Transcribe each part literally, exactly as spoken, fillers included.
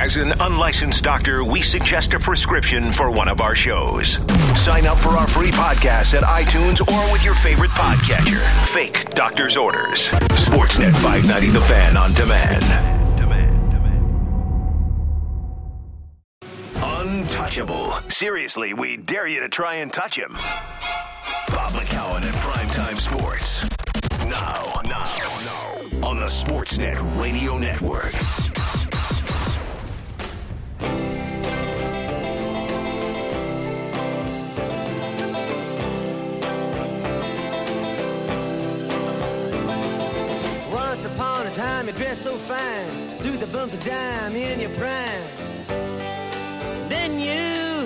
As an unlicensed doctor, we suggest a prescription for one of our shows. Sign up for our free podcast at iTunes or with your favorite podcatcher. Fake doctor's orders. Sportsnet five ninety The Fan on demand. Untouchable. Seriously, we dare you to try and touch him. Bob McCown at Primetime Sports. Now, now, now. On the Sportsnet Radio Network. Once upon a time you dressed so fine, threw the bumps of dime in your prime. Then you,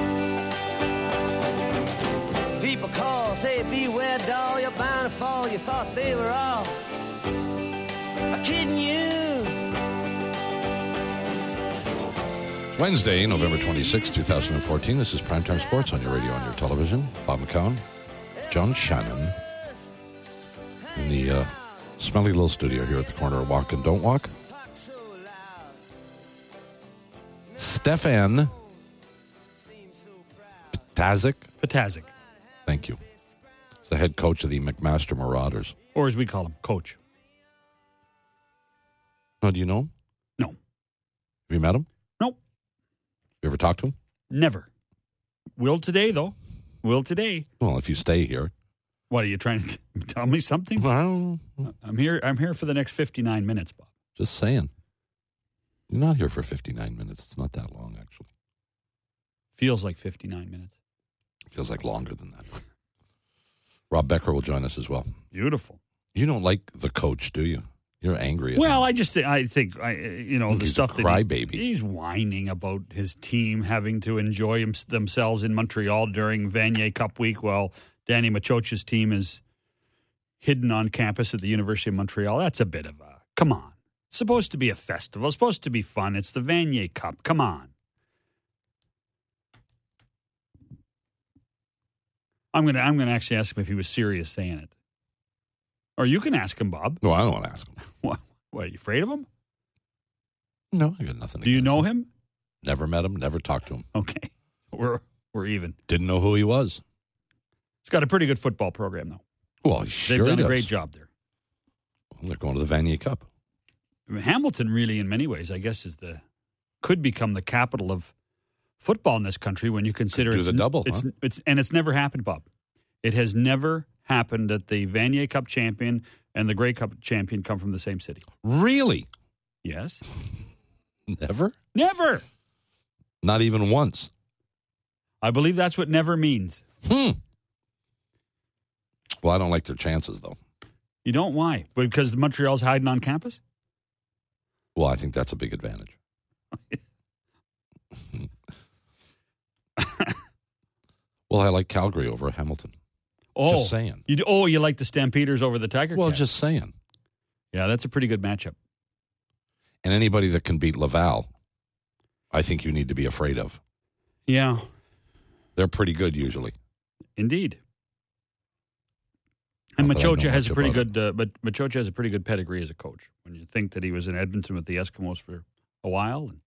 people call, say beware doll, you're bound to fall, you thought they were all kidding you. Wednesday, November twenty-sixth, twenty fourteen. This is Primetime Sports on your radio and your television. Bob McCown, John Shannon in the uh, smelly little studio here at the corner of Walk and Don't Walk. Stefan Ptazik. Ptazik. Thank you. He's the head coach of the McMaster Marauders. Or as we call him, Coach. Oh, do you know him? No. Have you met him? No. You ever talked to him? Never. Will today, though. Will today. Well, if you stay here. What, are you trying to tell me something? Well, I'm here I'm here for the next fifty-nine minutes, Bob. Just saying. You're not here for fifty-nine minutes. It's not that long, actually. Feels like fifty-nine minutes. Feels like longer than that. Rob Becker will join us as well. Beautiful. You don't like the coach, do you? You're angry at Well, him. I just I think, I you know, the He's stuff a that crybaby. he, he's whining about his team having to enjoy him, themselves in Montreal during Vanier Cup week while Danny Machoch's team is hidden on campus at the University of Montreal. That's a bit of a, come on. It's supposed to be a festival. It's supposed to be fun. It's the Vanier Cup. Come on. I'm going to I'm gonna actually ask him if he was serious saying it. Or you can ask him, Bob. No, I don't want to ask him. What, what, are you afraid of him? No, I got nothing. Do you know him? Never met him, never talked to him. Okay. We're we're even. Didn't know who he was. He's got a pretty good football program, though. Well, sure They've done he a does. great job there. Well, they're going to the Vanier Cup. I mean, Hamilton really, in many ways, I guess, is the could become the capital of football in this country when you consider Could do it's the double, It's, huh? it's and it's never happened, Bob. It has never happened that the Vanier Cup champion and the Grey Cup champion come from the same city. Really? Yes. Never? Never. Not even once. I believe that's what never means. Hmm. Well, I don't like their chances, though. You don't? Why? Because Montreal's hiding on campus? Well, I think that's a big advantage. Well, I like Calgary over Hamilton. Oh, Just saying. You do, oh, you like the Stampeders over the Tiger Well, Cats? just saying. Yeah, that's a pretty good matchup. And anybody that can beat Laval, I think you need to be afraid of. Yeah, They're pretty good usually. indeed. And Not that I know Machocha has a much pretty about good, uh, but Machocha has a pretty good pedigree as a coach. When you think that he was in Edmonton with the Eskimos for a while, and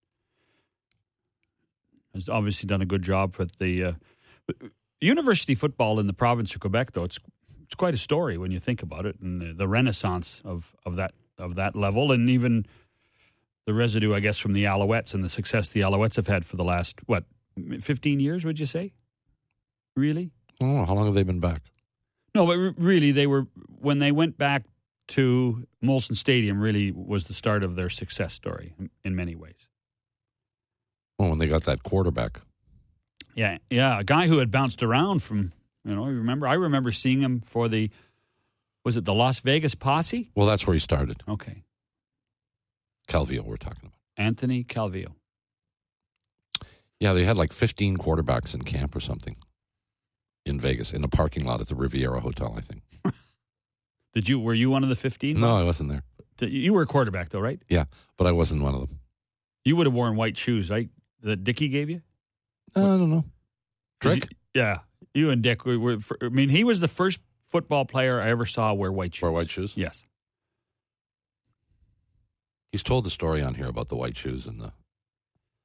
has obviously done a good job with the uh, university football in the province of Quebec. Though it's it's quite a story when you think about it, and the, the renaissance of, of that of that level, and even the residue, I guess, from the Alouettes and the success the Alouettes have had for the last what fifteen years. Would you say? Really? I don't know. How long have they been back? No, but really, they were when they went back to Molson Stadium. Really, was the start of their success story in, in many ways. Well, when they got that quarterback. Yeah, yeah, a guy who had bounced around from you know. Remember, I remember seeing him for the was it the Las Vegas Posse? Well, that's where he started. Okay, Calvillo, we're talking about. Anthony Calvillo. Yeah, they had like fifteen quarterbacks in camp or something in Vegas, in a parking lot at the Riviera Hotel, I think. Did you? Were you one of the fifteen? No, I wasn't there. You were a quarterback, though, right? Yeah, but I wasn't one of them. You would have worn white shoes, right? That Dickie gave you? I don't know. Did Drick? you- yeah, you and Dick were, were. I mean, he was the first football player I ever saw wear white shoes. Wear white shoes? Yes. He's told the story on here about the white shoes and the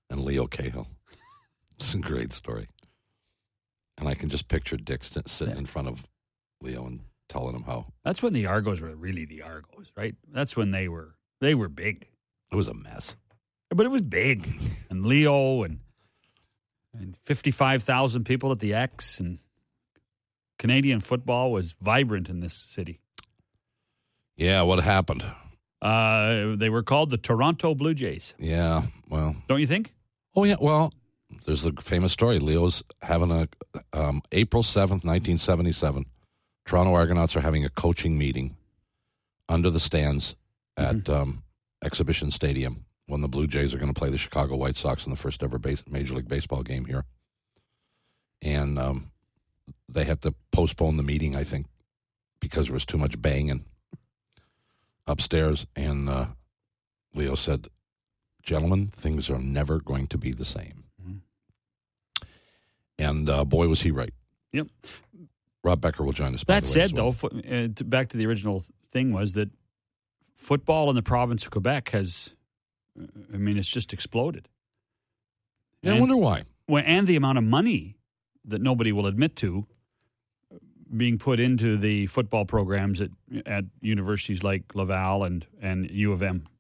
and Leo Cahill. It's a great story. And I can just picture Dick st- sitting in front of Leo and telling him how. That's when the Argos were really the Argos, right? That's when they were they were big. It was a mess. But it was big. And Leo and, and fifty-five thousand people at the X, and Canadian football was vibrant in this city. Yeah, what happened? Uh, they were called the Toronto Blue Jays. Yeah, well. Don't you think? Oh, yeah, well, there's the famous story. Leo's having a, um, April seventh, nineteen seventy-seven, Toronto Argonauts are having a coaching meeting under the stands at mm-hmm. um, Exhibition Stadium when the Blue Jays are going to play the Chicago White Sox in the first ever base, Major League Baseball game here. And um, they had to postpone the meeting, I think, because there was too much banging upstairs. And uh, Leo said, gentlemen, things are never going to be the same. Mm-hmm. And uh, boy, was he right. Yep. Rob Becker will join us. That by the way, said, well. though, fo- uh, to, back to the original thing was that football in the province of Quebec has, I mean, it's just exploded. Yeah, and, I wonder why. Well, and the amount of money that nobody will admit to being put into the football programs at at universities like Laval and, and U of M.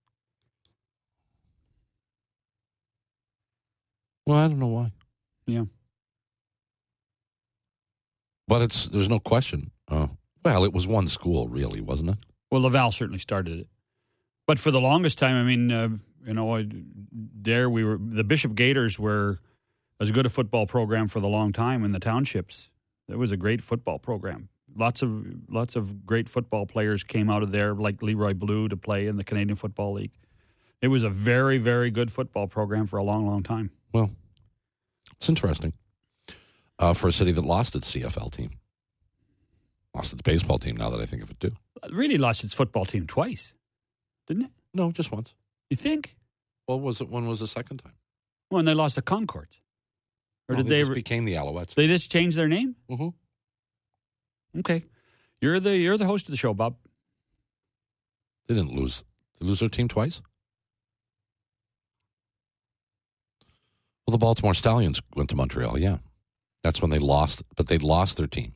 Well, I don't know why. Yeah. But it's there's no question. Uh, well, it was one school, really, wasn't it? Well, Laval certainly started it. But for the longest time, I mean, uh, you know, I, there we were, the Bishop Gators were as good a football program for the long time in the townships. It was a great football program. Lots of lots of great football players came out of there, like Leroy Blue, to play in the Canadian Football League. It was a very, very good football program for a long, long time. Well, it's interesting uh, for a city that lost its C F L team. Lost its baseball team, now that I think of it, too. It really lost its football team twice, didn't it? No, just once. You think? Well, was it? When was the second time? When they lost the Concords. Or no, did they, they just re- became the Alouettes? They just changed their name? Mm-hmm. Okay. You're the you're the host of the show, Bob. They didn't lose. They lose their team twice? Well, the Baltimore Stallions went to Montreal, yeah. That's when they lost, but they lost their team.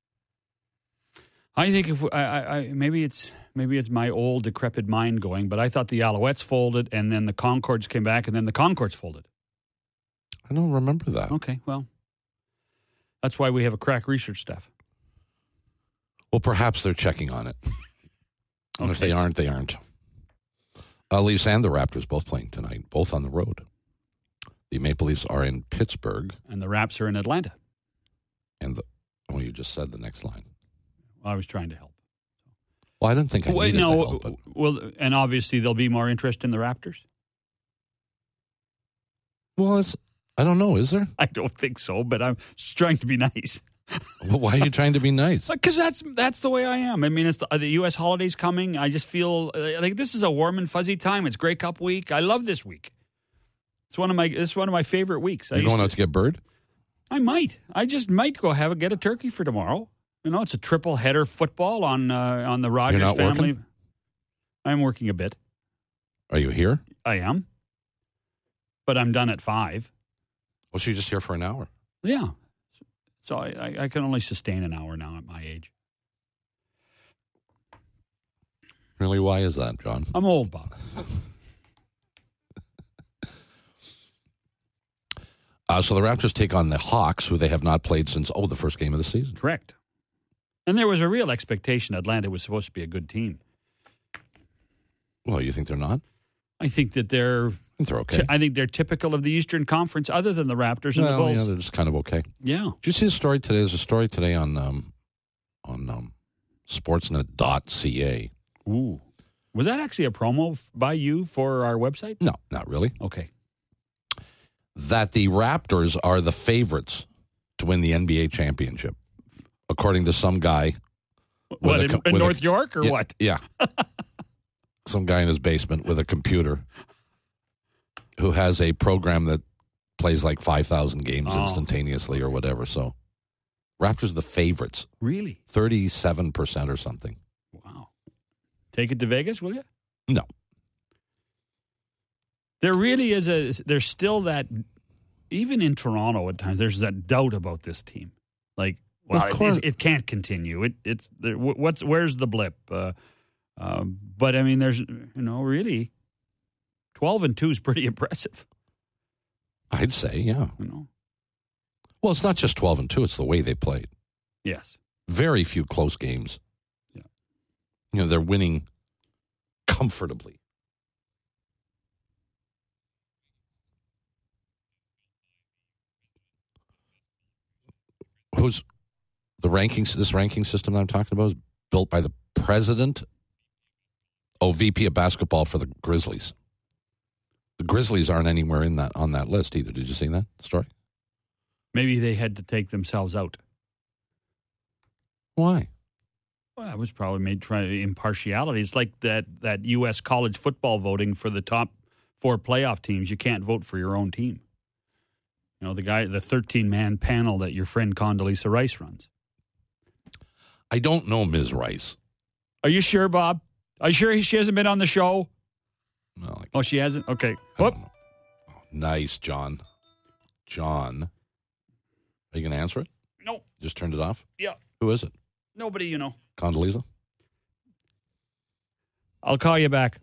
I think if I, I, I maybe it's maybe it's my old decrepit mind going, but I thought the Alouettes folded, and then the Concords came back, and then the Concords folded. I don't remember that. Okay, well, that's why we have a crack research staff. Well, perhaps they're checking on it. And Okay. if they aren't, they aren't. Uh, Leafs and the Raptors both playing tonight, both on the road. The Maple Leafs are in Pittsburgh. And the Raps are in Atlanta. And the, well, you just said the next line. I was trying to help. Well, I didn't think I Well, needed no, the help. But well, and obviously there'll be more interest in the Raptors. well, it's, I don't know, is there? I don't think so, but I'm just trying to be nice. Well, why are you trying to be nice? Because that's that's the way I am. I mean, it's the, the U S holidays coming. I just feel uh, like this is a warm and fuzzy time. It's Grey Cup week. I love this week. It's one of my it's one of my favorite weeks. You're I used going out to, to get bird? I might. I just might go have a get a turkey for tomorrow. You know, it's a triple header football on uh, on the Rogers You're not family. working? I'm working a bit. Are you here? I am, but I'm done at five. Well, she's just here for an hour. Yeah, so I, I, I can only sustain an hour now at my age. Really, why is that, John? I'm old, Bob. Uh, so the Raptors take on the Hawks, who they have not played since, oh, the first game of the season. Correct. And there was a real expectation Atlanta was supposed to be a good team. Well, you think they're not? I think that they're I think they're okay. T- I think they're typical of the Eastern Conference, other than the Raptors and well, the Bulls. yeah, they're just kind of okay. Yeah. Did you see the story today? There's a story today on um, on um, sportsnet dot c a. Ooh. Was that actually a promo f- by you for our website? No, not really. Okay. That the Raptors are the favorites to win the N B A championship, according to some guy. What, a in, co- in with a- North York or yeah, what? Yeah. Some guy in his basement with a computer who has a program that plays like five thousand games Oh. instantaneously or whatever. So Raptors are the favorites, Really? thirty-seven percent or something. Wow. Take it to Vegas, will you? No. There really is a. There's still that, even in Toronto at times. There's that doubt about this team. Like, well, Of course. it, it can't continue. It it's there, what's where's the blip? Uh, um, but I mean, there's you know really, twelve and two is pretty impressive. I'd say, yeah. You know. Well, it's not just twelve and two, it's the way they played. Yes. Very few close games. Yeah. You know, they're winning comfortably. Who's the rankings? This ranking system that I'm talking about is built by the president, oh, V P of basketball for the Grizzlies. The Grizzlies aren't anywhere in that on that list either. Did you see that story? Maybe they had to take themselves out. Why? Well, that was probably made try impartiality. It's like that that U S college football voting for the top four playoff teams. You can't vote for your own team. You know, the guy, the thirteen-man panel that your friend Condoleezza Rice runs. I don't know Miz Rice. Are you sure, Bob? Are you sure she hasn't been on the show? No, like, Oh, she hasn't? Okay. I Whoop. don't know. Oh, nice, John. John. Are you going to answer it? No. Just turned it off? Yeah. Who is it? Nobody, you know. Condoleezza? I'll call you back.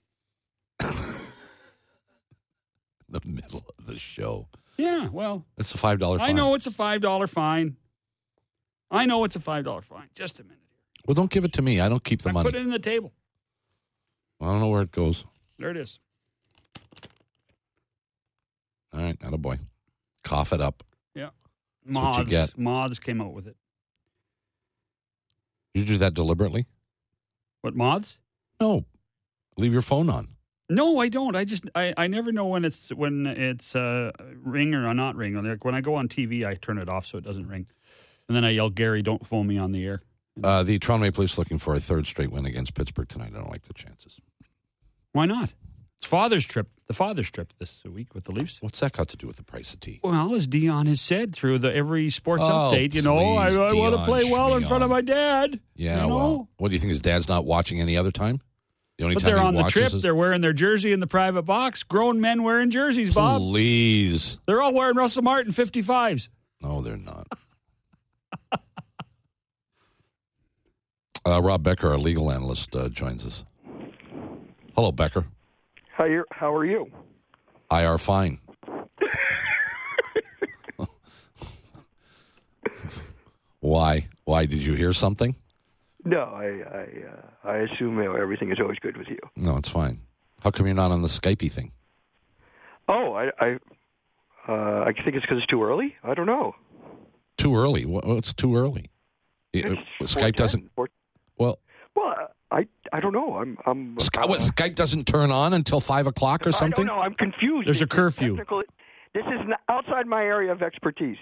The middle of the show. Yeah, well, It's a five dollar fine. I know it's a five dollar fine. I know it's a five dollar fine. Just a minute here. Well, don't give it to me. I don't keep the I money. put it in the table. I don't know where it goes. There it is. All right, attaboy. Cough it up. Yeah. That's what you Moths, get. Moths came out with it. You do that deliberately? What, Moths? No. Leave your phone on. No, I don't. I just I, I never know when it's when it's uh, ring or not ring. Like when I go on T V, I turn it off so it doesn't ring, and then I yell, "Gary, don't phone me on the air." Uh, the Toronto Maple Leafs looking for a third straight win against Pittsburgh tonight. I don't like the chances. Why not? It's Father's trip. The Father's trip this week with the Leafs. What's that got to do with the price of tea? Well, as Dion has said through the every sports Oh, update, you know, I, please, I want to Dion play well in front of Schmion. my dad. Yeah, you know? well, what do you think? His dad's not watching any other time? The only But time they're he on the watches trip. is- They're wearing their jersey in the private box. Grown men wearing jerseys, Bob. Please. They're all wearing Russell Martin fifty-fives. No, they're not. uh, Rob Becker, our legal analyst, uh, joins us. Hello, Becker. How you? How are you? I are fine. Why? Why? Did you hear something? No, I I, uh, I assume uh, everything is always good with you. No, it's fine. How come you're not on the Skypey thing? Oh, I I, uh, I think it's because it's too early. I don't know. Too early. Wha- What's too early? It- It's Skype doesn't. four ten. Well, Well, I I don't know. I'm I'm. Sky, what, Skype doesn't turn on until five o'clock or something. I don't know. I'm confused. There's a It's curfew. technical- This is n- outside my area of expertise.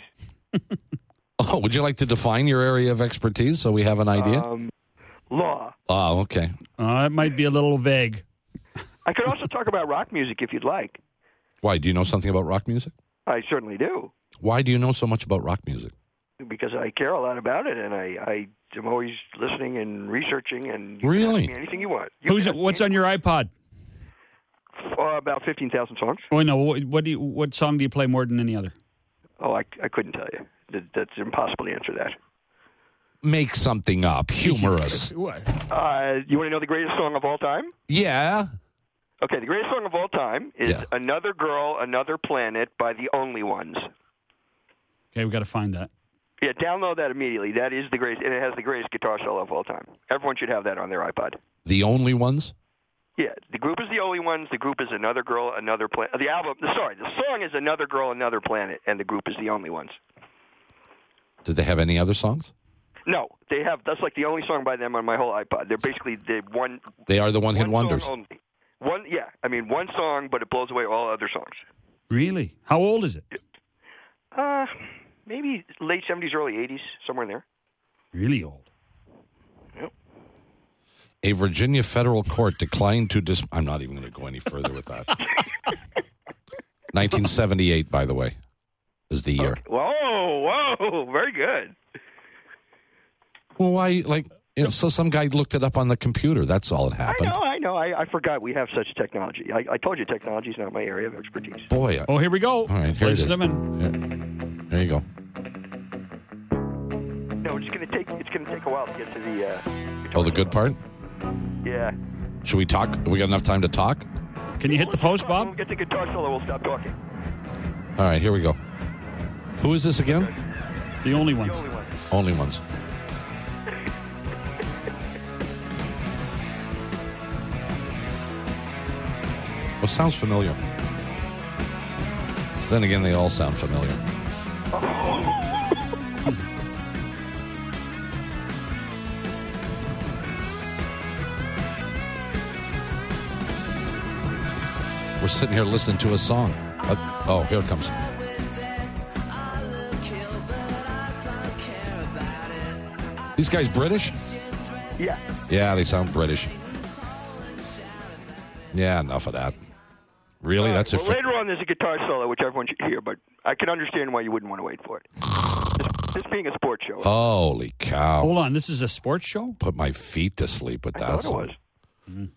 Oh, would you like to define your area of expertise so we have an idea? Um, law. Oh, okay. Uh, it might be a little vague. I could also talk about rock music if you'd like. Why? Do you know something about rock music? I certainly do, Why do you know so much about rock music? because I care a lot about it, and I I am always listening and researching. And you can Really? ask me anything you want. You Who's can it? ask What's me on your iPod? Uh, about fifteen thousand songs. Oh no, what, what do you? What song do you play more than any other? Oh, I, I couldn't tell you. That, that's impossible to answer that. Make something up. Humorous. What? Uh, you want to know the greatest song of all time? Yeah. Okay, the greatest song of all time is Yeah. Another Girl, Another Planet by the Only Ones. Okay, we got to find that. Yeah, download that immediately. That is the greatest, and it has the greatest guitar solo of all time. Everyone should have that on their iPod. The only ones? Yeah, the group is the Only Ones. The group is Another Girl, Another Planet. The album, sorry, the song is Another Girl, Another Planet, and the group is the Only Ones. Did they have any other songs? No, they have. That's like the only song by them on my whole iPod. They're basically the one. They are the one-hit one wonders. Song only. One, yeah. I mean, one song, but it blows away all other songs. Really? How old is it? Uh, maybe late seventies, early eighties, somewhere in there. Really old. Yep. A Virginia federal court declined to dis. I'm not even going to go any further with that. nineteen seventy-eight, by the way, is the year. Okay. Whoa, whoa, very good. Well, why? Like, you know, so some guy looked it up on the computer. That's all it I happened. know, I I know. I, I forgot we have such technology. I, I told you technology is not my area of expertise. Boy. Oh, here we go. All right, here it Place is. them in. Here, there you go. No, it's going to take. It's going to take a while to get to the. Uh, Oh, the good part? Yeah. Should we talk? Have we got enough time to talk? Can you hit the post, When we Bob? get the guitar solo, we'll stop talking. All right, here we go. Who is this again? The only The ones. only one. Only ones. Well, sounds familiar. Then again, they all sound familiar. We're sitting here listening to a song. Uh, oh, here it comes. These guys British? Yeah. Yeah, they sound British. Yeah, enough of that. Really? All That's right, a well, fa- later on, there's a guitar solo, which everyone should hear, but I can understand why you wouldn't want to wait for it. This, this being a sports show. Holy cow. Hold on. This is a sports show? Put my feet to sleep with I that thought it song. was.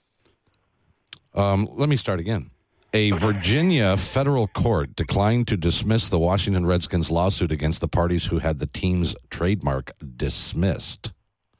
Um, let me start again. A Virginia federal court declined to dismiss the Washington Redskins lawsuit against the parties who had the team's trademark dismissed.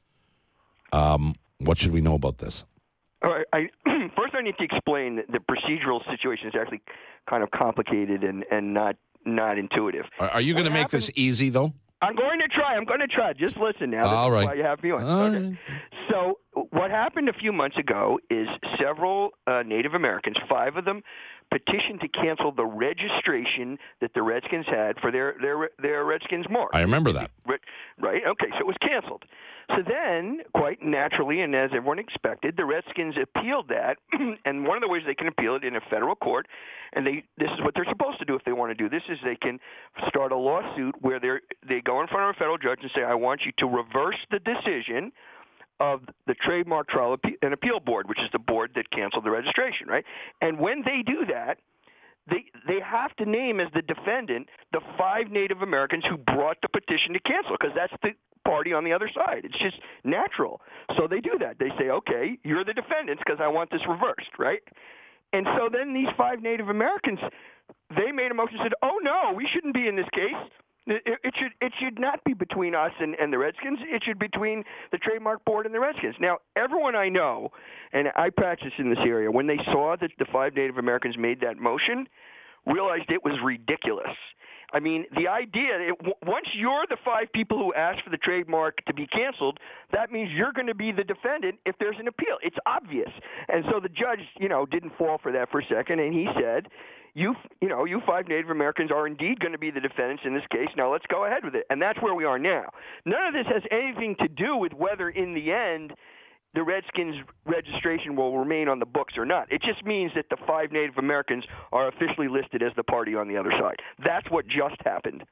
Um, what should we know about this? All right. I, first, I need to explain that the procedural situation is actually kind of complicated and, and not not intuitive. Are, are you going to What make this happened- easy, though? I'm going to try. I'm going to try. Just listen now. This All is right. why you have me on. All Okay. right. So what happened a few months ago is several uh, Native Americans, five of them, petitioned to cancel the registration that the Redskins had for their their their Redskins mark. I remember that. Right? Okay, so it was canceled. So then, quite naturally, and as everyone expected, the Redskins appealed that, and one of the ways they can appeal it in a federal court, and they this is what they're supposed to do if they want to do this, is they can start a lawsuit where they they go in front of a federal judge and say, I want you to reverse the decision of the Trademark Trial and Appeal Board, which is the board that canceled the registration, right? And when they do that, they they have to name as the defendant the five Native Americans who brought the petition to cancel, because that's the party on the other side. It's just natural. So they do that. They say, okay, you're the defendants because I want this reversed, right? And so then these five Native Americans, they made a motion and said, oh, no, we shouldn't be in this case. It, it should it should not be between us and, and the Redskins. It should be between the Trademark Board and the Redskins. Now, everyone I know, and I practice in this area, when they saw that the five Native Americans made that motion, realized it was ridiculous. I mean, the idea, it, w- once you're the five people who asked for the trademark to be canceled, that means you're going to be the defendant if there's an appeal. It's obvious. And so the judge, you know, didn't fall for that for a second, and he said, you, you know, you five Native Americans are indeed going to be the defendants in this case. Now let's go ahead with it. And that's where we are now. None of this has anything to do with whether in the end the Redskins registration will remain on the books or not. It just means that the five Native Americans are officially listed as the party on the other side. That's what just happened.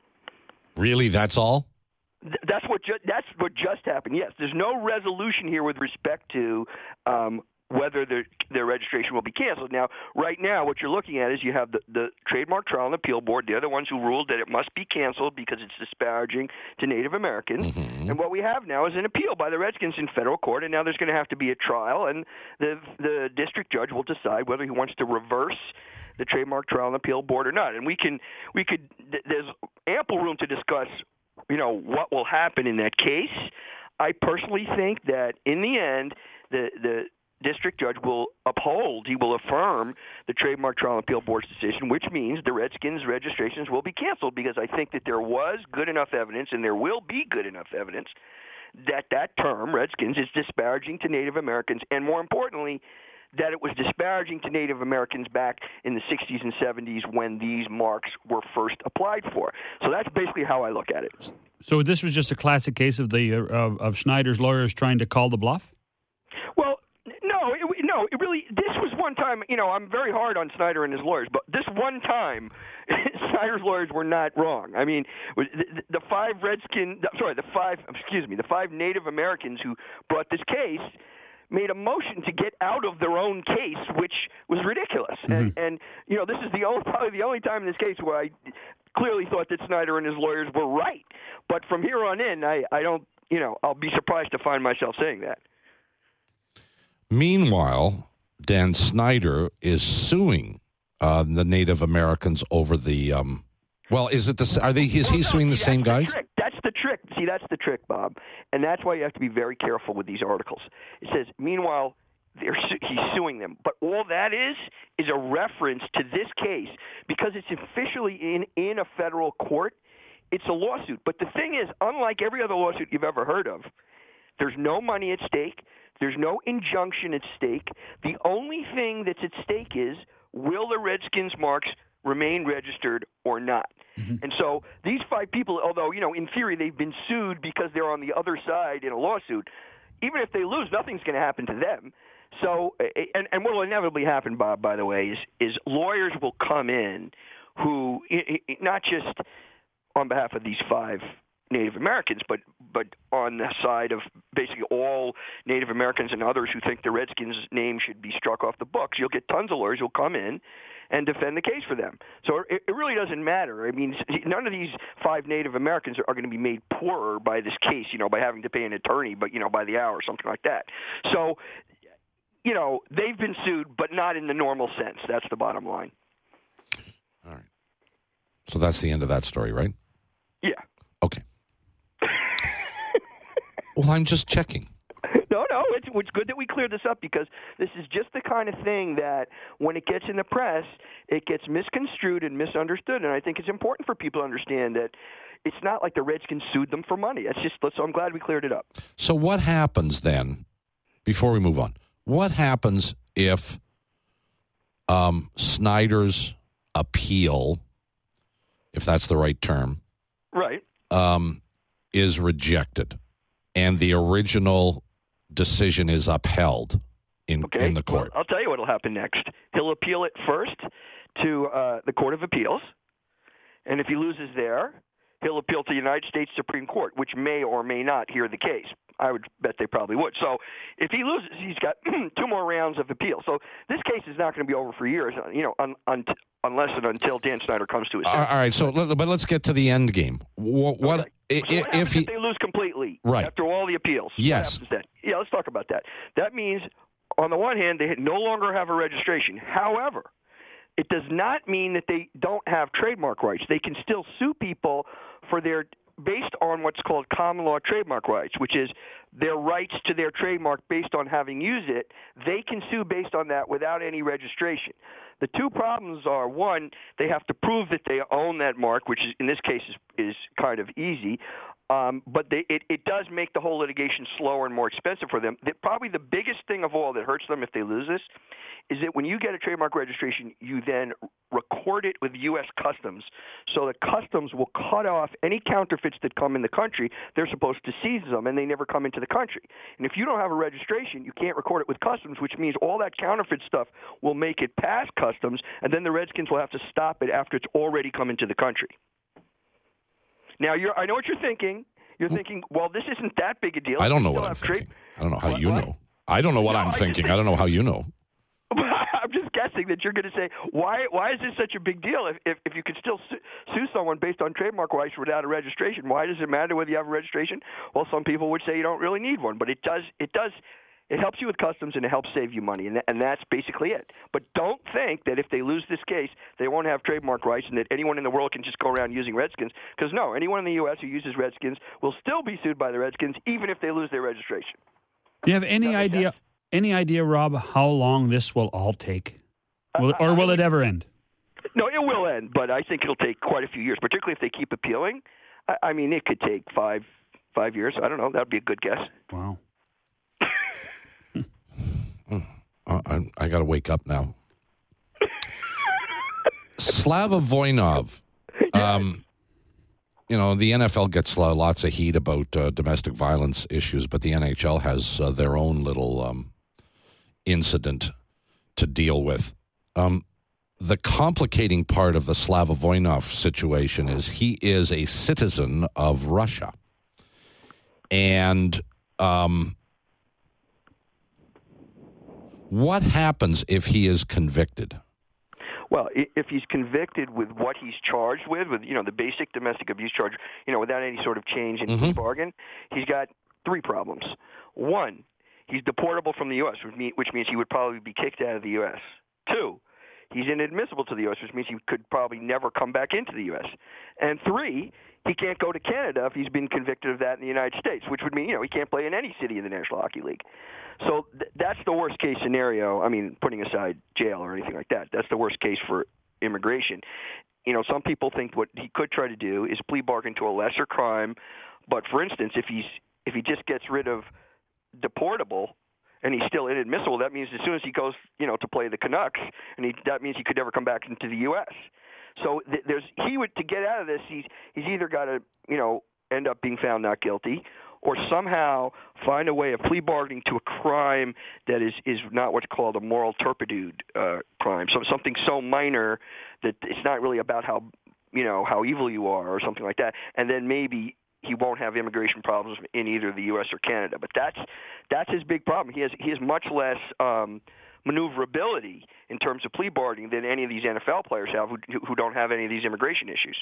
Really? That's all? Th- That's what ju- that's what just happened. Yes, there's no resolution here with respect to um, whether their their registration will be canceled. Now, right now, what you're looking at is you have the, the Trademark Trial and Appeal Board. They're the ones who ruled that it must be canceled because it's disparaging to Native Americans. Mm-hmm. And what we have now is an appeal by the Redskins in federal court, and now there's going to have to be a trial, and the the district judge will decide whether he wants to reverse the Trademark Trial and Appeal Board or not. And we can we could there's ample room to discuss, you know, what will happen in that case. I personally think that in the end, the the district judge will uphold, he will affirm the Trademark Trial and Appeal Board's decision, which means the Redskins registrations will be canceled, because I think that there was good enough evidence, and there will be good enough evidence, that that term, Redskins, is disparaging to Native Americans, and more importantly, that it was disparaging to Native Americans back in the sixties and seventies when these marks were first applied for. So that's basically how I look at it. So this was just a classic case of the uh, of, of Schneider's lawyers trying to call the bluff? Well, no, it, no, it really, this was one time, you know, I'm very hard on Snyder and his lawyers, but this one time, Snyder's lawyers were not wrong. I mean, the, the five Redskin, sorry, the five, excuse me, the five Native Americans who brought this case made a motion to get out of their own case, which was ridiculous. Mm-hmm. And, and, you know, this is the only, probably the only time in this case where I clearly thought that Snyder and his lawyers were right. But from here on in, I, I don't, you know, I'll be surprised to find myself saying that. Meanwhile, Dan Snyder is suing uh, the Native Americans over the. Um, well, is it the? Are they? Is he Well, no, suing the see, same that's guys? The trick. That's the trick. See, that's the trick, Bob, and that's why you have to be very careful with these articles. It says, meanwhile, they're su- he's suing them, but all that is is a reference to this case because it's officially in in a federal court. It's a lawsuit, but the thing is, unlike every other lawsuit you've ever heard of, there's no money at stake. There's no injunction at stake. The only thing that's at stake is, will the Redskins marks remain registered or not? Mm-hmm. And so these five people, although, you know, in theory they've been sued because they're on the other side in a lawsuit, even if they lose, nothing's going to happen to them. So, and, and what will inevitably happen, Bob, by the way, is, is lawyers will come in who, not just on behalf of these five Native Americans, but but on the side of basically all Native Americans and others who think the Redskins' name should be struck off the books. You'll get tons of lawyers who'll come in and defend the case for them. So it, it really doesn't matter. I mean, none of these five Native Americans are, are going to be made poorer by this case, you know, by having to pay an attorney, but, you know, by the hour or something like that. So, you know, they've been sued, but not in the normal sense. That's the bottom line. All right. So that's the end of that story, right? Yeah. Okay. Well, I'm just checking. No, no, it's, it's good that we cleared this up because this is just the kind of thing that when it gets in the press, it gets misconstrued and misunderstood. And I think it's important for people to understand that it's not like the Redskins sued them for money. It's just, so I'm glad we cleared it up. So what happens then, before we move on, what happens if um, Snyder's appeal, if that's the right term, right, um, is rejected? And the original decision is upheld in, okay. in the court. Well, I'll tell you what will happen next. He'll appeal it first to uh, the Court of Appeals, and if he loses there, he'll appeal to the United States Supreme Court, which may or may not hear the case. I would bet they probably would. So if he loses, he's got two more rounds of appeal. So this case is not going to be over for years, you know, un, un, unless and until Dan Snyder comes to his senses. All right, so but let's get to the end game. What, what okay. if, so what if he if they lose completely right. after all the appeals? Yes. What happens then? Yeah, let's talk about that. That means, on the one hand, they no longer have a registration. However, it does not mean that they don't have trademark rights. They can still sue people for their based on what's called common law trademark rights, which is their rights to their trademark based on having used it. They can sue based on that without any registration. The two problems are, one, they have to prove that they own that mark, which is, in this case is, is kind of easy, um, but they, it, it does make the whole litigation slower and more expensive for them. The, probably the biggest thing of all that hurts them if they lose this is that when you get a trademark registration, you then record it with U S Customs, so that Customs will cut off any counterfeits that come in the country. They're supposed to seize them, and they never come into the country. And if you don't have a registration, you can't record it with Customs, which means all that counterfeit stuff will make it past Customs, and then the Redskins will have to stop it after it's already come into the country. Now, you're, I know what you're thinking. You're thinking, well, this isn't that big a deal. I don't know what I'm thinking. I don't know how you know. I don't know what I'm thinking. I don't know how you know. I'm just guessing that you're going to say, why why is this such a big deal? If if, if you could still sue, sue someone based on trademark rights without a registration, why does it matter whether you have a registration? Well, some people would say you don't really need one, but it does. It does. It helps you with Customs, and it helps save you money, and, that, and that's basically it. But don't think that if they lose this case, they won't have trademark rights and that anyone in the world can just go around using Redskins, because no, anyone in the U S who uses Redskins will still be sued by the Redskins, even if they lose their registration. Do you have any idea, sense? any idea, Rob, how long this will all take? Will, or will it ever end? No, it will end, but I think it'll take quite a few years, particularly if they keep appealing. I, I mean, it could take five five years. I don't know. That would be a good guess. Wow. Uh, I, I got to wake up now. Slava Voinov. Um, you know, the N F L gets uh, lots of heat about uh, domestic violence issues, but the N H L has uh, their own little um, incident to deal with. Um, the complicating part of the Slava Voinov situation is he is a citizen of Russia. And um, what happens if he is convicted? Well, if he's convicted with what he's charged with, with, you know, the basic domestic abuse charge, you know, without any sort of change in mm-hmm. his bargain, he's got three problems. One, he's deportable from the U S, which, mean, which means he would probably be kicked out of the U S. Two, he's inadmissible to the U S, which means he could probably never come back into the U S. And three, he can't go to Canada if he's been convicted of that in the United States, which would mean, you know, he can't play in any city in the National Hockey League. So th- that's the worst case scenario. I mean, putting aside jail or anything like that, that's the worst case for immigration. You know, some people think what he could try to do is plea bargain to a lesser crime. But for instance, if he's if he just gets rid of deportable and he's still inadmissible, that means as soon as he goes, you know, to play the Canucks, and he, that means he could never come back into the U S. So th- there's he would to get out of this. He's he's either got to, you know, end up being found not guilty, or somehow find a way of plea bargaining to a crime that is, is not what's called a moral turpitude uh, crime. So something so minor that it's not really about how, you know, how evil you are or something like that. And then maybe he won't have immigration problems in either the U S or Canada. But that's that's his big problem. He has he has much less um, maneuverability in terms of plea bargaining than any of these N F L players have who, who don't have any of these immigration issues.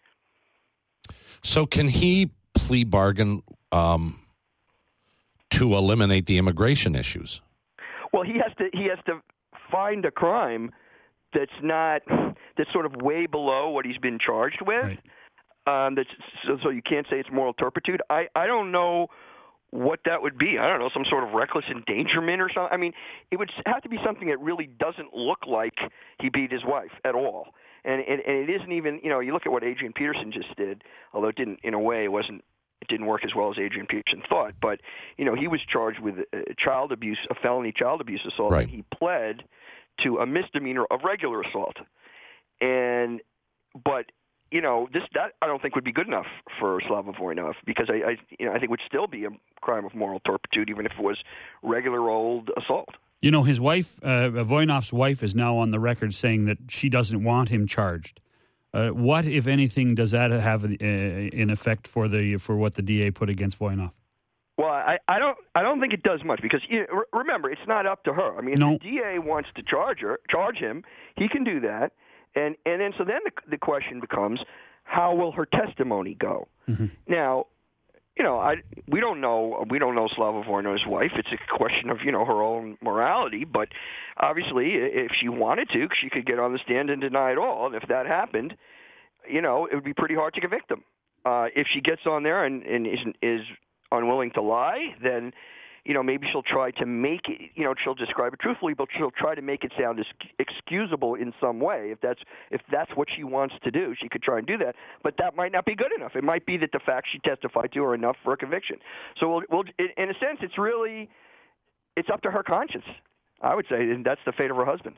So can he plea bargain um, to eliminate the immigration issues? Well, he has to he has to find a crime that's not that's sort of way below what he's been charged with. Right. Um, that's so, so you can't say it's moral turpitude. I, I don't know what that would be. I don't know, some sort of reckless endangerment or something. I mean, it would have to be something that really doesn't look like he beat his wife at all. And, and and it isn't even, you know, you look at what Adrian Peterson just did, although it didn't, in a way, it wasn't, it didn't work as well as Adrian Peterson thought. But, you know, he was charged with a child abuse, a felony child abuse assault, right. and he pled to a misdemeanor of regular assault. And, but, you know, this that I don't think would be good enough for Slava Voinov, because I, I you know I think it would still be a crime of moral turpitude even if it was regular old assault. You know, his wife, uh, Voinov's wife, is now on the record saying that she doesn't want him charged. Uh, what, if anything, does that have uh, in effect for the for what the D A put against Voinov? Well, I, I don't I don't think it does much, because you know, remember, it's not up to her. I mean, if no. the D A wants to charge her, charge him, he can do that. And and then so then the, the question becomes, how will her testimony go? Mm-hmm. Now, you know, I we don't know we don't know Slava Voinov's wife. It's a question of, you know, her own morality. But obviously, if she wanted to, she could get on the stand and deny it all. And if that happened, you know, it would be pretty hard to convict him. Uh, if she gets on there and, and is is unwilling to lie, then, you know, maybe she'll try to make it, you know, she'll describe it truthfully, but she'll try to make it sound excusable in some way. If that's if that's what she wants to do, she could try and do that. But that might not be good enough. It might be that the facts she testified to are enough for a conviction. So, we'll, we'll, in a sense, it's really, it's up to her conscience, I would say, and that's the fate of her husband.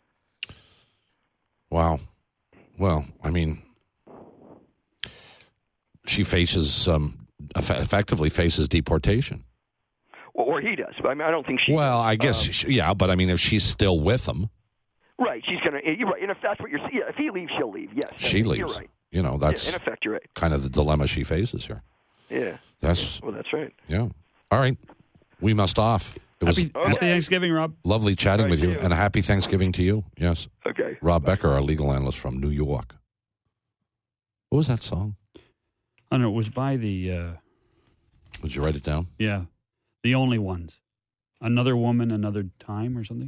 Wow. Well, I mean, she faces, um, effectively faces deportation. Or he does. But I mean, I don't think she. Well, I guess, um, she, yeah, but I mean, if she's still with him. Right, she's going to. You're right. And if that's what you're yeah, if he leaves, she'll leave. Yes. She you're leaves. You're right. You know, that's. Yeah, in effect, you're right. Kind of the dilemma she faces here. Yeah. That's. Well, that's right. Yeah. All right. We must off. It was Happy, okay. happy Thanksgiving, Rob. lovely chatting Right, with you, you. and a happy Thanksgiving to you. Yes. Okay. Rob Bye. Becker, our legal analyst from New York. What was that song? I don't know. It was by the, uh, Did you write it down? yeah, the Only Ones. Another Woman, Another Time or something?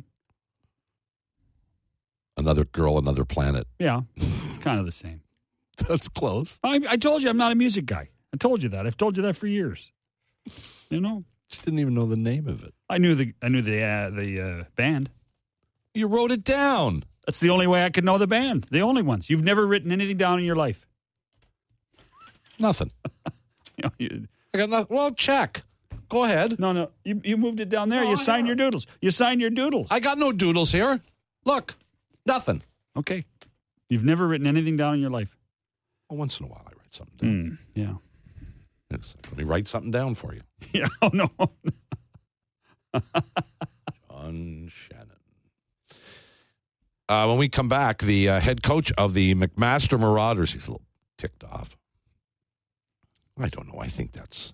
Another Girl, Another Planet. Yeah, kind of the same. That's close. I, I told you I'm not a music guy. I told you that. I've told you that for years. You know? Just didn't even know the name of it. I knew the I knew the uh, the uh, band. You wrote it down. That's the only way I could know the band. The only ones. You've never written anything down in your life. Nothing. You know, you, I got nothing. Well, check. Go ahead. no, no. You you moved it down there. No, you I signed your haven't. doodles. You signed your doodles. I got no doodles here. Look, nothing. Okay. You've never written anything down in your life. Well, once in a while, I write something down. Mm, yeah. Yes. Let me write something down for you. Yeah. Oh no. John Shannon. Uh, when we come back, the uh, head coach of the McMaster Marauders, he's a little ticked off. I don't know. I think that's,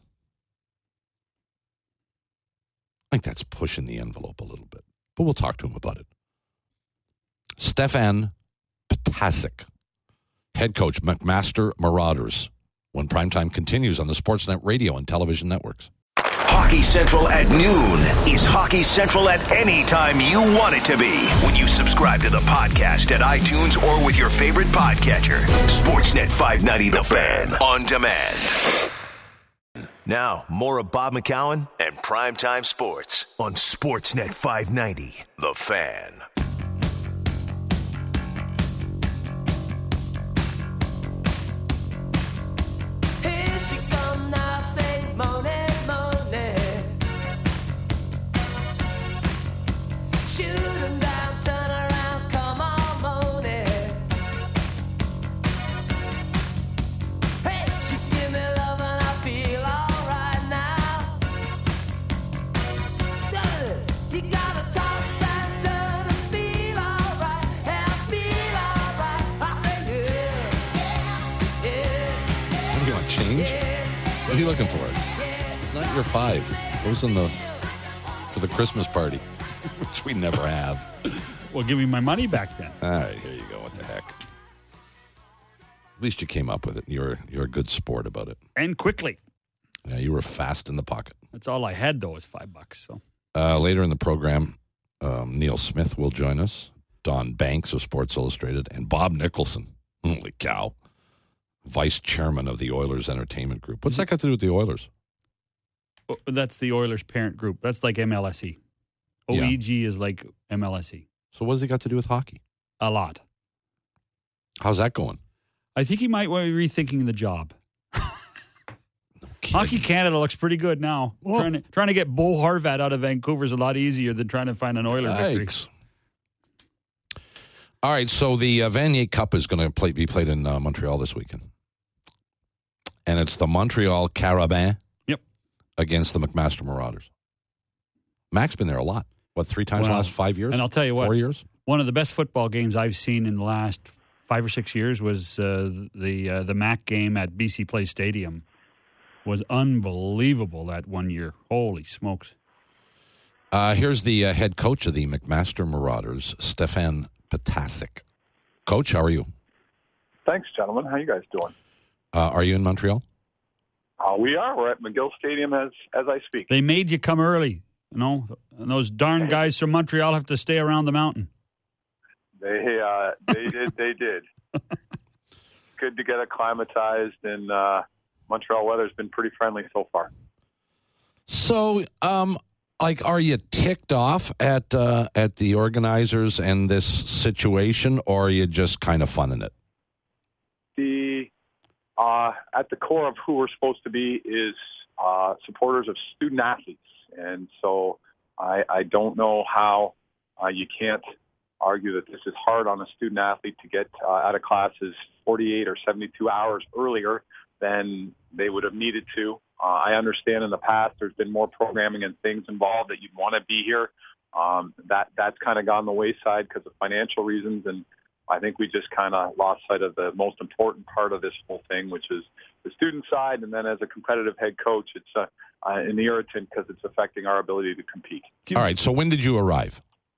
I think that's pushing the envelope a little bit. But we'll talk to him about it. Stefan Ptacek, head coach, McMaster Marauders, when primetime continues on the Sportsnet radio and television networks. Hockey Hockey Central at noon is Hockey Central at any time you want it to be when you subscribe to the podcast at iTunes or with your favorite podcatcher. Sportsnet five ninety The Fan on demand. Now, more of Bob McCown and Primetime Sports on Sportsnet five ninety The Fan. What are you looking for? Not your five. Those in the for the Christmas party, which we never have. Well, give me my money back then. All right, here you go. What the heck? At least you came up with it. You're you're a good sport about it. And quickly. Yeah, you were fast in the pocket. That's all I had, though, was five bucks. So uh, later in the program, um, Neil Smith will join us. Don Banks of Sports Illustrated and Bob Nicholson. Holy cow. Vice chairman of the Oilers Entertainment Group. What's that got to do with the Oilers? Oh, that's the Oilers parent group. That's like M L S E. O E G yeah. is like M L S E. So what has he got to do with hockey? A lot. How's that going? I think he might be rethinking the job. Hockey Canada looks pretty good now. Trying to, trying to get Bo Horvat out of Vancouver is a lot easier than trying to find an Oilers Yikes. victory. All right, so the uh, Vanier Cup is going to play, be played in uh, Montreal this weekend. And it's the Montreal Carabins yep. against the McMaster Marauders. Mac's been there a lot. What, three times well, the last five years? And I'll tell you Four what. years? One of the best football games I've seen in the last five or six years was uh, the uh, the Mac game at B C Place Stadium. Was unbelievable that one year. Holy smokes. Uh, here's the uh, head coach of the McMaster Marauders, Stefan Potasic. Coach, how are you? Thanks, gentlemen. How you guys doing? Uh, are you in Montreal? Uh, we are. We're at McGill Stadium as as I speak. They made you come early, you know, and those darn guys from Montreal have to stay around the mountain. They uh, they did. They did. Good to get acclimatized, and uh, Montreal weather's been pretty friendly so far. So, um, like, are you ticked off at uh, at the organizers and this situation, or are you just kind of funning it? The uh, at the core of who we're supposed to be is uh, supporters of student athletes, and so I, I don't know how uh, you can't argue that this is hard on a student athlete to get uh, out of classes forty-eight or seventy-two hours earlier than they would have needed to. Uh, I understand in the past there's been more programming and things involved that you'd want to be here. Um, that that's kind of gone the wayside because of financial reasons, and I think we just kind of lost sight of the most important part of this whole thing, which is the student side. And then as a competitive head coach, it's uh, uh, an irritant because it's affecting our ability to compete. All right. So when did you arrive?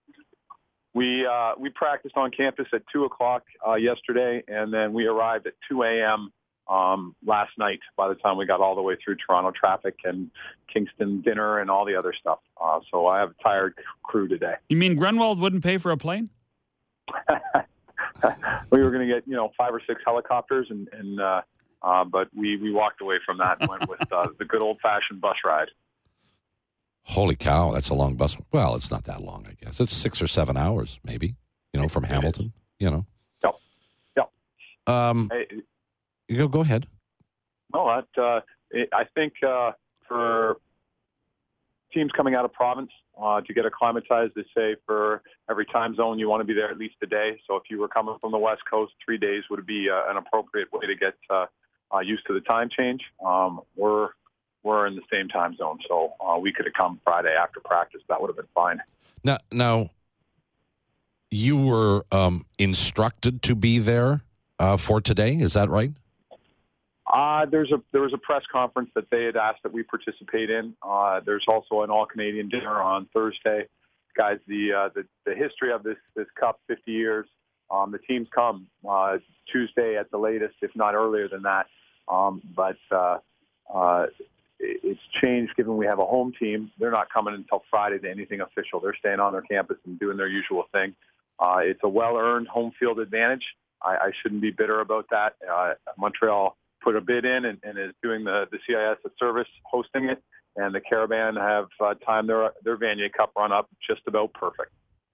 We uh, we practiced on campus at two o'clock uh, yesterday, and then we arrived at two a.m. Um, last night by the time we got all the way through Toronto traffic and Kingston dinner and all the other stuff. Uh, so I have a tired crew today. You mean Grunwald wouldn't pay for a plane? We were going to get, you know, five or six helicopters, and, and uh, uh, but we, we walked away from that and went with uh, the good old-fashioned bus ride. Holy cow, that's a long bus. Well, it's not that long, I guess. It's six or seven hours, maybe, you know, from Hamilton, you know. Yep, yep. Um, hey, you go, go ahead. No, that, uh, it, I think uh, for teams coming out of province uh, to get acclimatized, they say for every time zone you want to be there at least a day. So if you were coming from the West Coast, three days would be uh, an appropriate way to get uh, uh, used to the time change. Um, we're we're in the same time zone, so uh, we could have come Friday after practice. That would have been fine. Now, now you were um, instructed to be there uh, for today. Is that right? Uh, there's a there was a press conference that they had asked that we participate in. Uh, there's also an all Canadian dinner on Thursday. Guys, the uh, the, the history of this this cup, fifty years. Um, the teams come uh, Tuesday at the latest, if not earlier than that. Um, but uh, uh, it's changed given we have a home team. They're not coming until Friday to anything official. They're staying on their campus and doing their usual thing. Uh, it's a well-earned home field advantage. I, I shouldn't be bitter about that. Uh, Montreal put a bid in and, and is doing the, the C I S a service hosting it, and the Caravan have uh, timed their, their Vanier Cup run up just about perfect.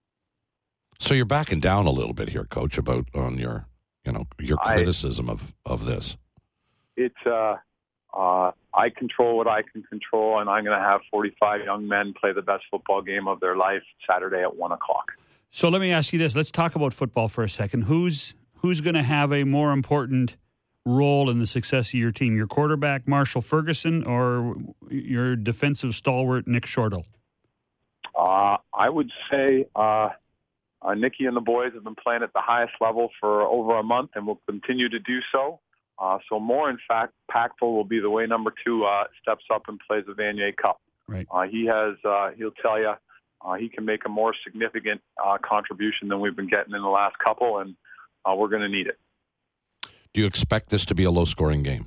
So you're backing down a little bit here, Coach, about on your, you know, your criticism I, of, of this. It's, uh, uh, I control what I can control, and I'm going to have forty-five young men play the best football game of their life Saturday at one o'clock. So let me ask you this. Let's talk about football for a second. Who's who's going to have a more important role in the success of your team? Your quarterback, Marshall Ferguson, or your defensive stalwart, Nick Shortall? Uh, I would say uh, uh, Nicky and the boys have been playing at the highest level for over a month and will continue to do so. Uh, so more, in fact, impactful will be the way number two uh, steps up and plays the Vanier Cup. Right. Uh, he has, uh, he'll tell you, uh, he can make a more significant uh, contribution than we've been getting in the last couple, and uh, we're going to need it. Do you expect this to be a low-scoring game?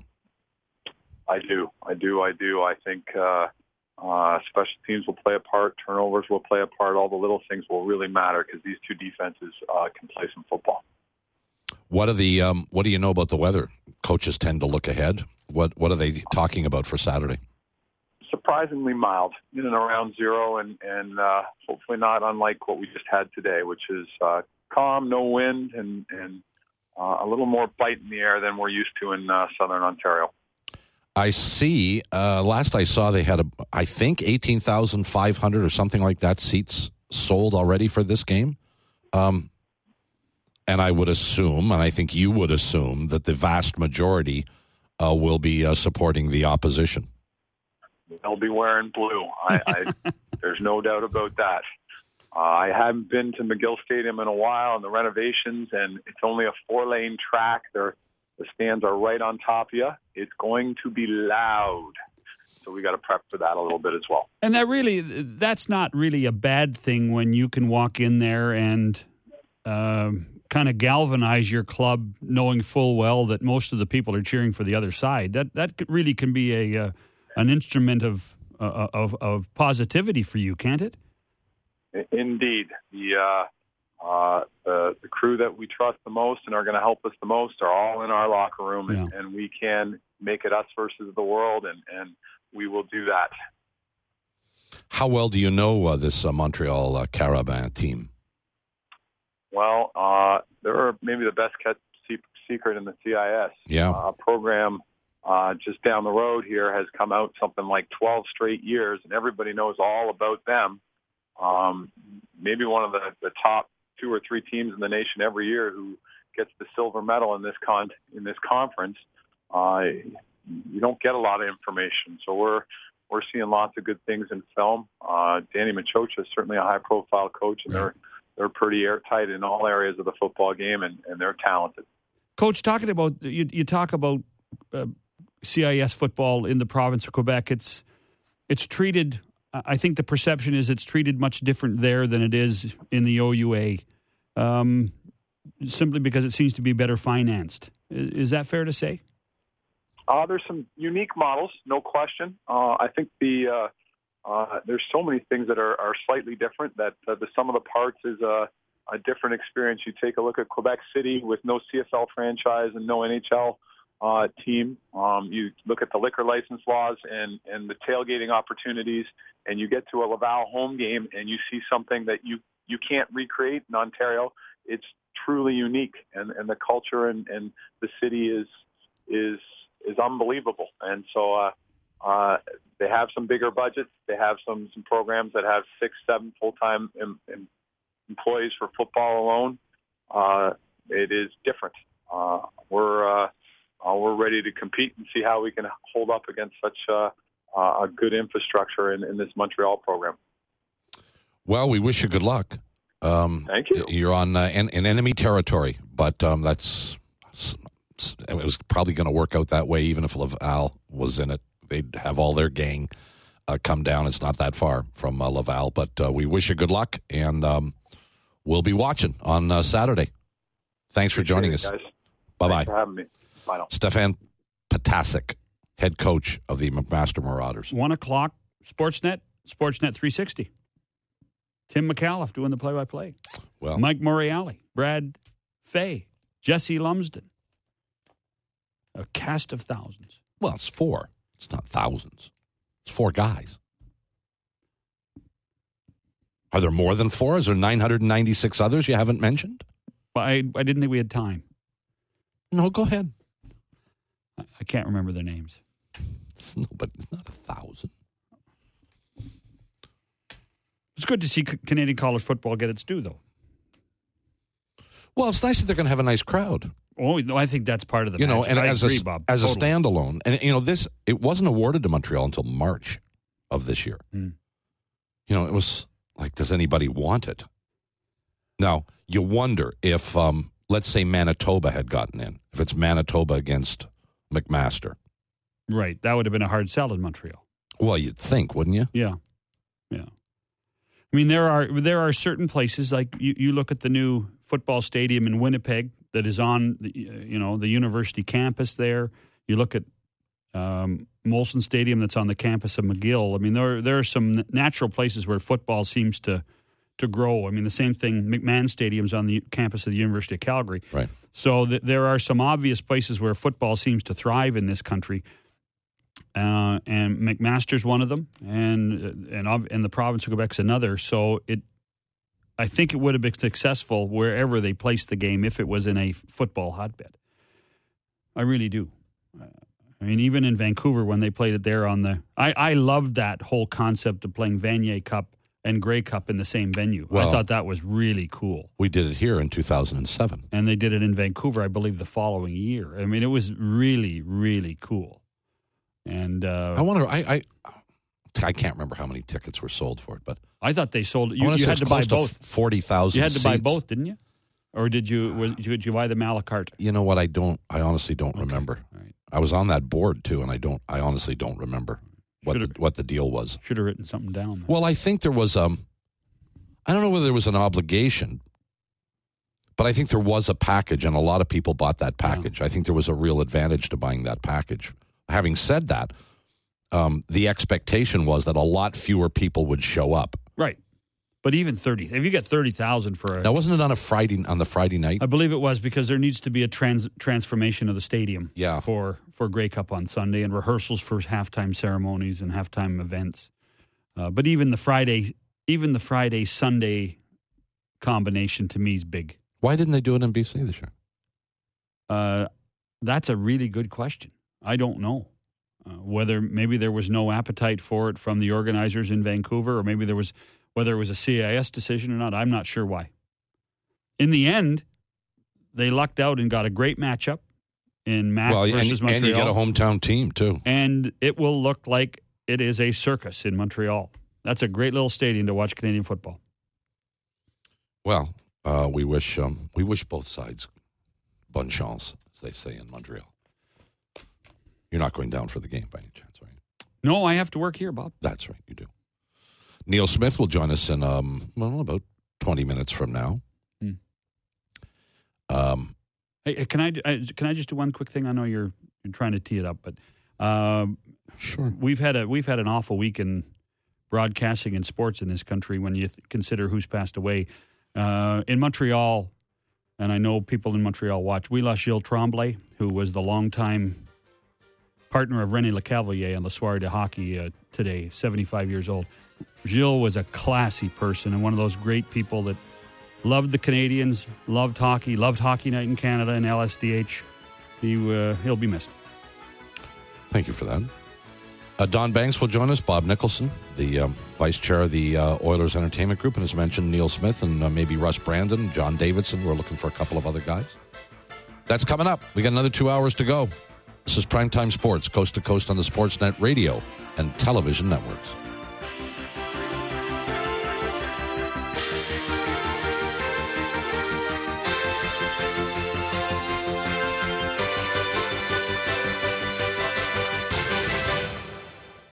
I do. I do. I do. I think uh, uh, special teams will play a part. Turnovers will play a part. All the little things will really matter because these two defenses uh, can play some football. What are the um, what do you know about the weather? Coaches tend to look ahead. What what are they talking about for Saturday? Surprisingly mild, in and around zero, and and uh, hopefully not unlike what we just had today, which is uh, calm, no wind, and and uh, a little more bite in the air than we're used to in uh, southern Ontario. I see. Uh, last I saw, they had a I think eighteen thousand five hundred or something like that seats sold already for this game. Um, And I would assume, and I think you would assume, that the vast majority uh, will be uh, supporting the opposition. They'll be wearing blue. I, I, there's no doubt about that. Uh, I haven't been to McGill Stadium in a while, and the renovations, and it's only a four-lane track. They're, the stands are right on top of you. It's going to be loud. So we got to prep for that a little bit as well. And that really, that's not really a bad thing when you can walk in there and Uh, kind of galvanize your club, knowing full well that most of the people are cheering for the other side. That that really can be a uh, an instrument of, uh, of of positivity for you, can't it? Indeed, the uh, uh, the, the crew that we trust the most and are going to help us the most are all in our locker room, and, Yeah. and we can make it us versus the world, and, and we will do that. How well do you know uh, this uh, Montreal uh, Caravan team? Well, uh, they're maybe the best kept secret in the C I S. Yeah. Uh, program uh, just down the road here has come out something like twelve straight years, and everybody knows all about them. Um, maybe one of the, the top two or three teams in the nation every year who gets the silver medal in this con in this conference. Uh, you don't get a lot of information, so we're we're seeing lots of good things in film. Uh, Danny Machocha is certainly a high-profile coach, and they're They're pretty airtight in all areas of the football game, and, and they're talented. Coach, talking about you, you talk about uh, C I S football in the province of Quebec. It's it's treated. I think the perception is it's treated much different there than it is in the O U A, um, simply because it seems to be better financed. Is, is that fair to say? Uh, there's some unique models, no question. Uh, I think the uh, Uh, there's so many things that are, are slightly different that uh, the sum of the parts is a, a different experience. You take a look at Quebec City with no C F L franchise and no N H L uh, team. Um, you look at the liquor license laws and, and the tailgating opportunities, and you get to a Laval home game and you see something that you, you can't recreate in Ontario. It's truly unique, and, and the culture and, and the city is is is unbelievable. And so uh, uh, they have some bigger budgets. They have some, some programs that have six, seven full-time em, em, employees for football alone. Uh, it is different. Uh, we're uh, uh, we're ready to compete and see how we can hold up against such uh, uh, a good infrastructure in, in this Montreal program. Well, we wish you good luck. Um, Thank you. You're on uh, in, in enemy territory, but um, that's it was probably going to work out that way, even if Laval was in it. They'd have all their gang uh, come down. It's not that far from uh, Laval, but uh, we wish you good luck, and um, we'll be watching on uh, Saturday. Thanks for joining Appreciate us. it, guys. Bye-bye. Thanks for having me. Bye now. Stefan Potasic head coach of the McMaster Marauders. One o'clock, Sportsnet, Sportsnet three sixty. Tim McAuliffe doing the play-by-play. Well, Mike Morreale, Brad Fay, Jesse Lumsden. A cast of thousands. Well, it's four. It's not thousands. It's four guys. Are there more than four? Is there nine hundred ninety-six others you haven't mentioned? Well, I, I didn't think we had time. No, go ahead. I, I can't remember their names. No, but it's not a thousand. It's good to see C- Canadian college football get its due, though. Well, it's nice that they're going to have a nice crowd. Oh, no, I think that's part of the You know, magic. and I as agree, a Bob. as Totally. a standalone, and you know, this it wasn't awarded to Montreal until March of this year. Mm. You know, it was like, does anybody want it? Now, you wonder if, um, let's say, Manitoba had gotten in. If it's Manitoba against McMaster, Right. That would have been a hard sell in Montreal. well, you'd think, wouldn't you? Yeah. Yeah. I mean, there are there are certain places, like you, you look at the new football stadium in Winnipeg that is on, the, you know, the university campus there. You look at um, Molson Stadium that's on the campus of McGill. I mean, there, there are some natural places where football seems to, to grow. I mean, the same thing, McMahon Stadium's on the campus of the University of Calgary. Right. So th- there are some obvious places where football seems to thrive in this country. Uh, and McMaster's one of them, and and and the province of Quebec's another. So it, I think it would have been successful wherever they placed the game if it was in a football hotbed. I really do. I mean, even in Vancouver when they played it there on the, I I loved that whole concept of playing Vanier Cup and Grey Cup in the same venue. Well, I thought that was really cool. We did it here in two thousand seven. And they did it in Vancouver, I believe, the following year. I mean, it was really, really cool. And uh, I wonder, I, I I can't remember how many tickets were sold for it, but I thought they sold it. I You, wanna you say had it's to buy close both. forty thousand You had to buy seats. both, didn't you? Or did you? Was, did you buy them a la carte? You know what? I don't. I honestly don't Okay. remember. All right. I was on that board too, and I don't. I honestly don't remember what the, Should've- what the deal was. Should have written something down. Well, I think there was um, I don't know whether there was an obligation, but I think there was a package, and a lot of people bought that package. I think there was a real advantage to buying that package. Having said that, um, the expectation was that a lot fewer people would show up. Right. But even thirty, if you get thirty thousand for a, Now, wasn't it on a Friday on the Friday night? I believe it was because there needs to be a trans, transformation of the stadium. Yeah. For for Grey Cup on Sunday and rehearsals for halftime ceremonies and halftime events. Uh, but even the Friday, even the Friday Sunday combination to me is big. Why didn't they do it in B C this year? Uh, that's a really good question. I don't know uh, whether maybe there was no appetite for it from the organizers in Vancouver, or maybe there was, whether it was a C I S decision or not. I'm not sure why. In the end, they lucked out and got a great matchup in Mac Well, versus and, Montreal. and you get a hometown team too. And it will look like it is a circus in Montreal. That's a great little stadium to watch Canadian football. Well, uh, we wish um, we wish both sides bonne chance, as they say in Montreal. You're not going down for the game by any chance, right? No, I have to work here, Bob. That's right, you do. Neil Smith will join us in um, well, about twenty minutes from now. Hmm. Um, Hey, can I, I can I just do one quick thing? I know you're you're trying to tee it up, but um, sure. we've had a we've had an awful week in broadcasting and sports in this country when you th- consider who's passed away. Uh, in Montreal, and I know people in Montreal watch, we lost Gilles Tremblay, who was the longtime partner of René Lecavalier on the Soirée de Hockey uh, today, seventy-five years old. Gilles was a classy person and one of those great people that loved the Canadians, loved hockey, loved Hockey Night in Canada and L S D H. He, uh, he'll be missed. Thank you for that. Uh, Don Banks will join us. Bob Nicholson, the um, vice chair of the uh, Oilers Entertainment Group, and as mentioned, Neil Smith and uh, maybe Russ Brandon, John Davidson. We're looking for a couple of other guys. That's coming up. We got another two hours to go. This is Primetime Sports, coast to coast on the Sportsnet radio and television networks.